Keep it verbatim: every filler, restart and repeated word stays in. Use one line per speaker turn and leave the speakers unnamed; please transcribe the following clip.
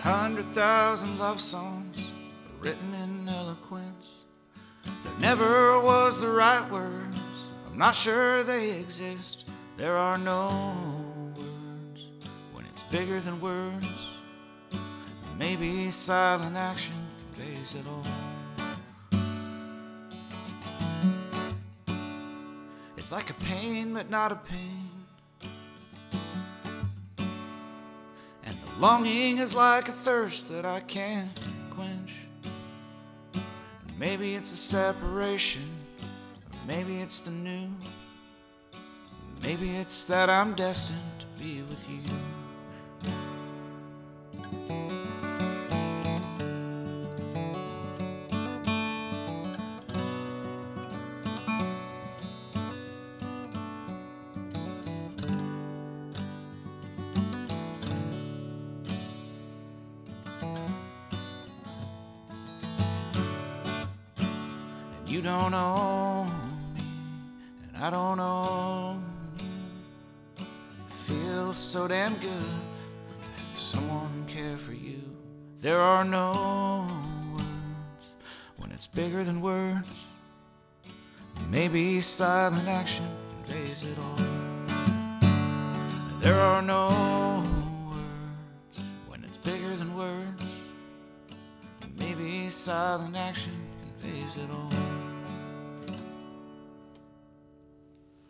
hundred thousand love songs written in eloquence. There never was the right words. I'm not sure they exist. There are no words when it's bigger than words. Maybe silent action conveys it all. It's like a pain, but not a pain. And the longing is like a thirst that I can't quench. And maybe it's the separation, or maybe it's the new. Maybe it's that I'm destined to be with you. You don't own me, and I don't own you. It feels so damn good to have someone care for you. There are no words when it's bigger than words. Maybe silent action conveys it all. There are no words when it's bigger than words. Maybe silent action conveys it all.